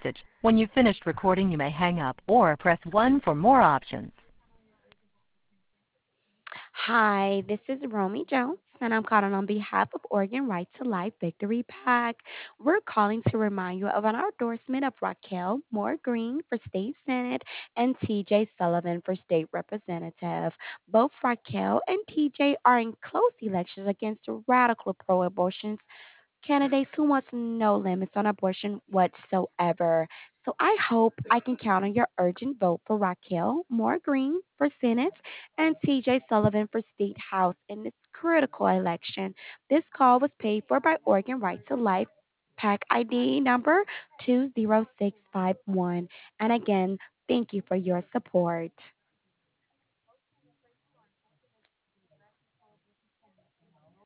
message. When you've finished recording, you may hang up or press 1 for more options. Hi, this is Romy Jones, and I'm calling on behalf of Oregon Right to Life Victory PAC. We're calling to remind you of an endorsement of Raquel Moore Green for State Senate and TJ Sullivan for State Representative. Both Raquel and TJ are in close elections against radical pro abortion candidates who wants no limits on abortion whatsoever. So I hope I can count on your urgent vote for Raquel Moore Green for Senate and TJ Sullivan for State House in this critical election. This call was paid for by Oregon Right to Life PAC ID number 20651. And again, thank you for your support.